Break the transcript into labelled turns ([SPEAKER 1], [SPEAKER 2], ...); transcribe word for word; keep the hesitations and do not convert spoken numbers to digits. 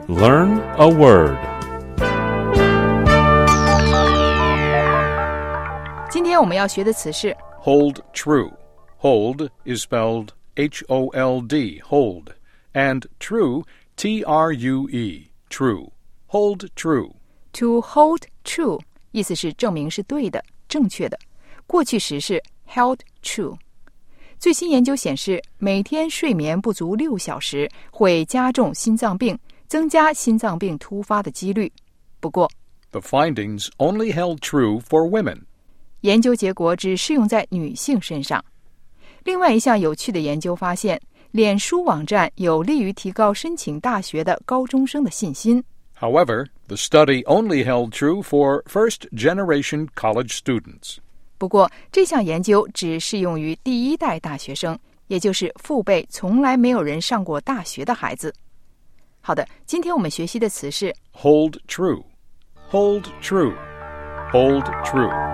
[SPEAKER 1] Learn a word.
[SPEAKER 2] 今天我们要学的词是
[SPEAKER 3] Hold true. Hold is spelled H O L D, hold, and true, T R U E, true. Hold true.
[SPEAKER 2] To hold true 意思是证明是对的、正确的，过去时是 held true。最新研究显示，每天睡眠不足六小时会加重心脏病，增加心脏病突发的几率。不过
[SPEAKER 3] The findings only held true for women.
[SPEAKER 2] 研究结果只适用在女性身上。另外一项有趣的研究发现，脸书网站有利于提高申请大学的高中生的信心。
[SPEAKER 3] However, the study only held true for first-generation college students.
[SPEAKER 2] 不过，这项研究只适用于第一代大学生，也就是父辈从来没有人上过大学的孩子。好的，今天我们学习的词是
[SPEAKER 3] Hold true. Hold true. Hold true.